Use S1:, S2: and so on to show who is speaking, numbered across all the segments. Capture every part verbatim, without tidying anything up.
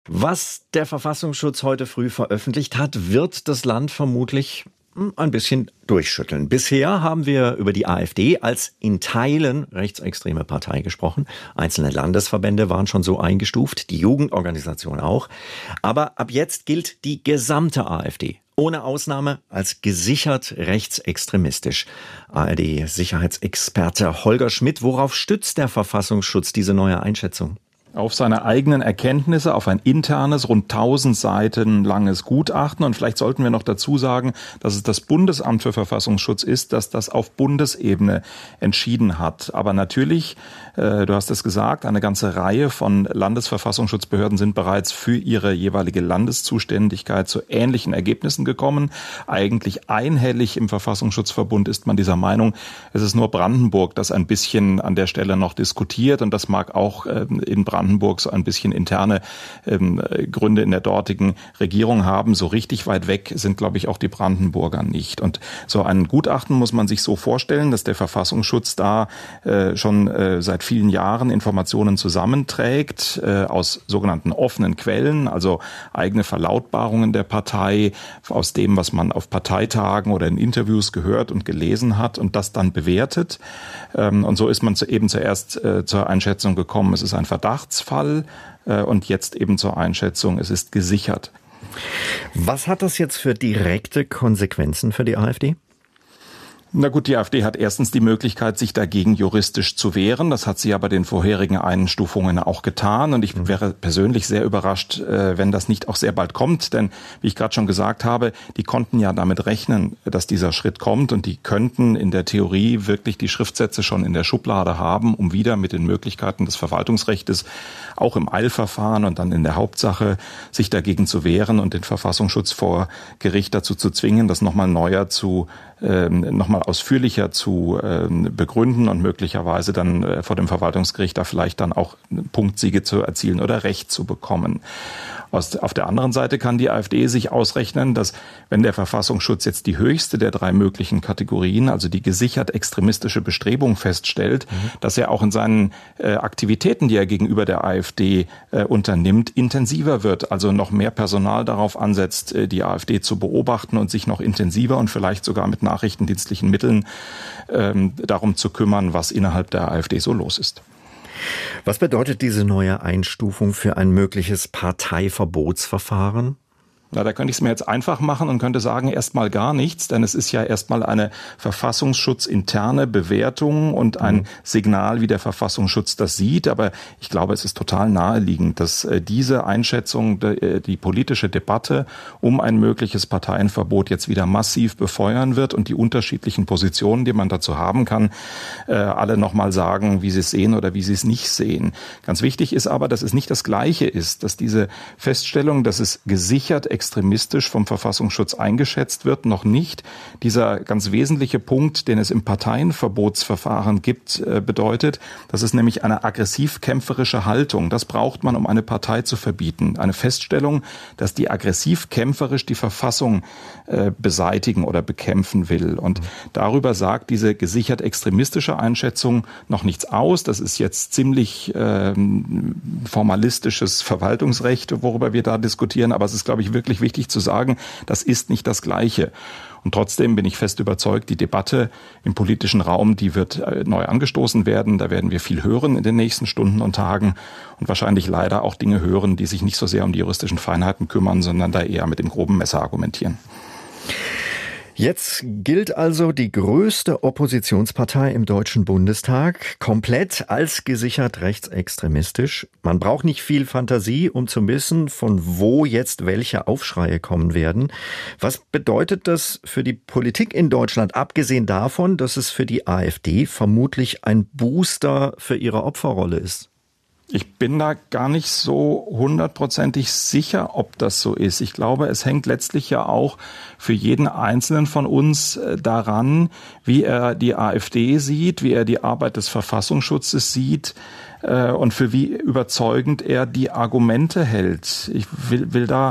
S1: Was der Verfassungsschutz heute früh veröffentlicht hat, wird das Land vermutlich ein bisschen durchschütteln. Bisher haben wir über die AfD als in Teilen rechtsextreme Partei gesprochen. Einzelne Landesverbände waren schon so eingestuft, die Jugendorganisation auch. Aber ab jetzt gilt die gesamte AfD, ohne Ausnahme, als gesichert rechtsextremistisch. A R D-Sicherheitsexperte Holger Schmidt, worauf stützt der Verfassungsschutz diese neue Einschätzung?
S2: Auf seine eigenen Erkenntnisse, auf ein internes, rund tausend Seiten langes Gutachten. Und vielleicht sollten wir noch dazu sagen, dass es das Bundesamt für Verfassungsschutz ist, das das auf Bundesebene entschieden hat. Aber natürlich, äh, du hast es gesagt, eine ganze Reihe von Landesverfassungsschutzbehörden sind bereits für ihre jeweilige Landeszuständigkeit zu ähnlichen Ergebnissen gekommen. Eigentlich einhellig im Verfassungsschutzverbund ist man dieser Meinung. Es ist nur Brandenburg, das ein bisschen an der Stelle noch diskutiert. Und das mag auch äh, in Brandenburg Brandenburg so ein bisschen interne ähm, Gründe in der dortigen Regierung haben. So richtig weit weg sind, glaube ich, auch die Brandenburger nicht. Und so ein Gutachten muss man sich so vorstellen, dass der Verfassungsschutz da äh, schon äh, seit vielen Jahren Informationen zusammenträgt äh, aus sogenannten offenen Quellen, also eigene Verlautbarungen der Partei, aus dem, was man auf Parteitagen oder in Interviews gehört und gelesen hat und das dann bewertet. Ähm, und so ist man zu, eben zuerst äh, zur Einschätzung gekommen, es ist ein Verdacht, Fall und jetzt eben zur Einschätzung, es ist gesichert.
S1: Was hat das jetzt für direkte Konsequenzen für die AfD?
S2: Na gut, die AfD hat erstens die Möglichkeit, sich dagegen juristisch zu wehren. Das hat sie ja bei den vorherigen Einstufungen auch getan. Und ich wäre persönlich sehr überrascht, wenn das nicht auch sehr bald kommt. Denn, wie ich gerade schon gesagt habe, die konnten ja damit rechnen, dass dieser Schritt kommt. Und die könnten in der Theorie wirklich die Schriftsätze schon in der Schublade haben, um wieder mit den Möglichkeiten des Verwaltungsrechts auch im Eilverfahren und dann in der Hauptsache sich dagegen zu wehren und den Verfassungsschutz vor Gericht dazu zu zwingen, das nochmal neuer zu Ähm, nochmal ausführlicher zu ähm, begründen und möglicherweise dann äh, vor dem Verwaltungsgericht da vielleicht dann auch Punktsiege zu erzielen oder Recht zu bekommen. Aus, auf der anderen Seite kann die AfD sich ausrechnen, dass wenn der Verfassungsschutz jetzt die höchste der drei möglichen Kategorien, also die gesichert extremistische Bestrebung feststellt, mhm. dass er auch in seinen äh, Aktivitäten, die er gegenüber der AfD äh, unternimmt, intensiver wird, also noch mehr Personal darauf ansetzt, äh, die AfD zu beobachten und sich noch intensiver und vielleicht sogar mit nachrichtendienstlichen Mitteln ähm, darum zu kümmern, was innerhalb der AfD so los ist.
S1: Was bedeutet diese neue Einstufung für ein mögliches Parteiverbotsverfahren?
S2: Na, da könnte ich es mir jetzt einfach machen und könnte sagen, erstmal gar nichts, denn es ist ja erstmal eine verfassungsschutzinterne Bewertung und ein mhm. Signal, wie der Verfassungsschutz das sieht. Aber ich glaube, es ist total naheliegend, dass äh, diese Einschätzung, de, die politische Debatte um ein mögliches Parteienverbot jetzt wieder massiv befeuern wird und die unterschiedlichen Positionen, die man dazu haben kann, äh, alle nochmal sagen, wie sie es sehen oder wie sie es nicht sehen. Ganz wichtig ist aber, dass es nicht das Gleiche ist, dass diese Feststellung, dass es gesichert extremistisch vom Verfassungsschutz eingeschätzt wird, noch nicht dieser ganz wesentliche Punkt, den es im Parteienverbotsverfahren gibt, bedeutet. Das ist nämlich eine aggressiv-kämpferische Haltung. Das braucht man, um eine Partei zu verbieten. Eine Feststellung, dass die aggressiv-kämpferisch die Verfassung äh, beseitigen oder bekämpfen will. Und darüber sagt diese gesichert extremistische Einschätzung noch nichts aus. Das ist jetzt ziemlich äh, formalistisches Verwaltungsrecht, worüber wir da diskutieren. Aber es ist, glaube ich, wirklich wichtig zu sagen, das ist nicht das Gleiche. Und trotzdem bin ich fest überzeugt, die Debatte im politischen Raum, die wird neu angestoßen werden. Da werden wir viel hören in den nächsten Stunden und Tagen und wahrscheinlich leider auch Dinge hören, die sich nicht so sehr um die juristischen Feinheiten kümmern, sondern da eher mit dem groben Messer argumentieren.
S1: Jetzt gilt also die größte Oppositionspartei im Deutschen Bundestag komplett als gesichert rechtsextremistisch. Man braucht nicht viel Fantasie, um zu wissen, von wo jetzt welche Aufschreie kommen werden. Was bedeutet das für die Politik in Deutschland, abgesehen davon, dass es für die AfD vermutlich ein Booster für ihre Opferrolle ist?
S2: Ich bin da gar nicht so hundertprozentig sicher, ob das so ist. Ich glaube, es hängt letztlich ja auch für jeden Einzelnen von uns daran, wie er die AfD sieht, wie er die Arbeit des Verfassungsschutzes sieht und für wie überzeugend er die Argumente hält. Ich will, will da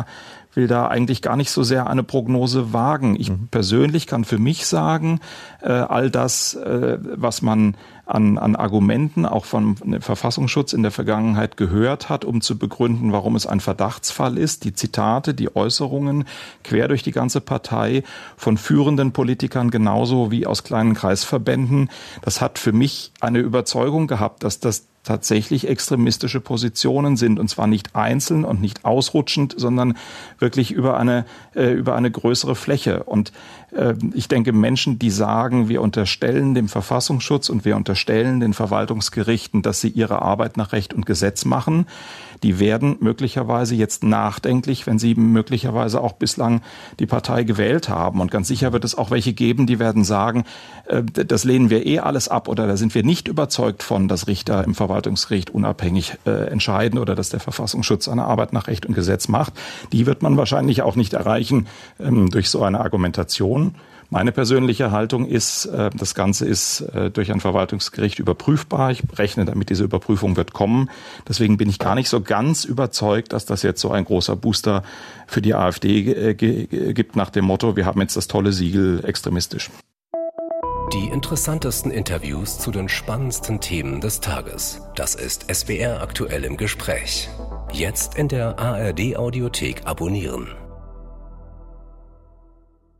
S2: will da eigentlich gar nicht so sehr eine Prognose wagen. Ich mhm. persönlich kann für mich sagen, äh, all das, äh, was man an, an Argumenten auch vom Verfassungsschutz in der Vergangenheit gehört hat, um zu begründen, warum es ein Verdachtsfall ist, die Zitate, die Äußerungen quer durch die ganze Partei von führenden Politikern genauso wie aus kleinen Kreisverbänden, das hat für mich eine Überzeugung gehabt, dass das tatsächlich extremistische Positionen sind, und zwar nicht einzeln und nicht ausrutschend, sondern wirklich über eine äh, über eine größere Fläche. Und äh, ich denke, Menschen, die sagen, wir unterstellen dem Verfassungsschutz und wir unterstellen den Verwaltungsgerichten, dass sie ihre Arbeit nach Recht und Gesetz machen, die werden möglicherweise jetzt nachdenklich, wenn sie möglicherweise auch bislang die Partei gewählt haben. Und ganz sicher wird es auch welche geben, die werden sagen, äh, das lehnen wir eh alles ab, oder da sind wir nicht überzeugt von, dass Richter im Verwaltungsgericht unabhängig äh, entscheiden oder dass der Verfassungsschutz seine Arbeit nach Recht und Gesetz macht. Die wird man wahrscheinlich auch nicht erreichen ähm, durch so eine Argumentation. Meine persönliche Haltung ist, äh, das Ganze ist äh, durch ein Verwaltungsgericht überprüfbar. Ich rechne damit, diese Überprüfung wird kommen. Deswegen bin ich gar nicht so ganz überzeugt, dass das jetzt so ein großer Booster für die AfD äh, g- gibt nach dem Motto, wir haben jetzt das tolle Siegel extremistisch.
S3: Die interessantesten Interviews zu den spannendsten Themen des Tages. Das ist S W R aktuell im Gespräch. Jetzt in der A R D Audiothek abonnieren.